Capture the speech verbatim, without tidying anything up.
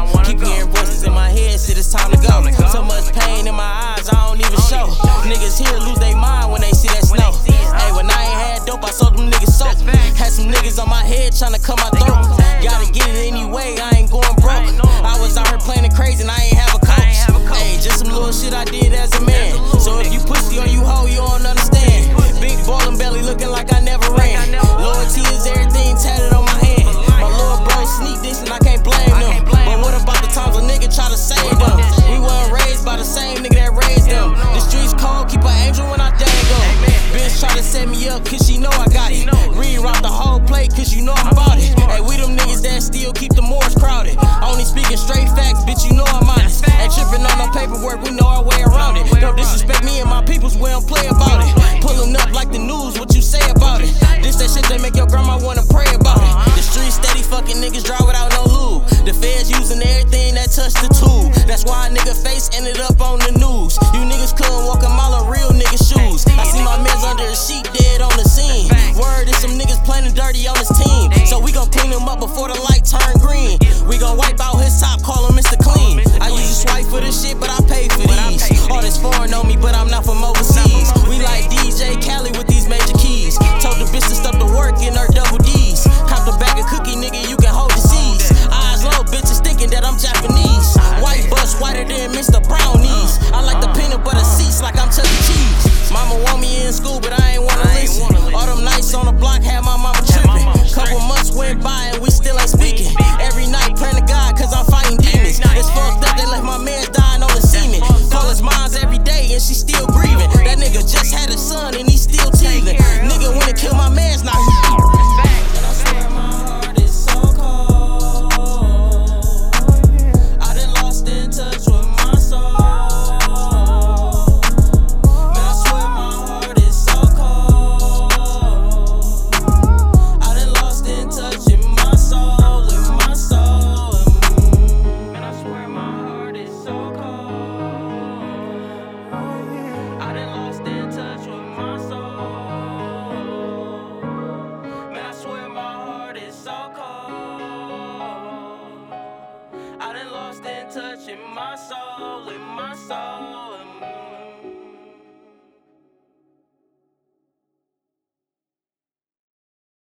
Keep hearing voices in my head, shit, it's time to go. So much pain in my eyes, I don't even show. Niggas here lose their mind when they see that snow. Hey, when I ain't had dope, I sold them niggas soap. Had some niggas on my head tryna cut my throat. Gotta get it anyway, I ain't going broke. I was out here playing crazy and I ain't have a coach. Hey, just some little shit I did as a man. So if you pussy or you hoe, you don't understand. Big ballin' belly looking like I never ran. Loyalty is everything tatted on my hand. My little bro sneak this and I can't blame them. But what about the times a nigga try to save them? We weren't raised by the same nigga that raised them. The streets cold, keep an angel when I dang them. Bitch try to set me up cause she know I got it. Reroute the whole plate cause you know I'm about it. Hey, we them niggas that still keep the moors crowded. Only speaking straight facts, bitch, you know I'm honest. Ain't tripping on no paperwork, we know our way around it. Don't disrespect me and my peoples, we don't play about it. Pulling up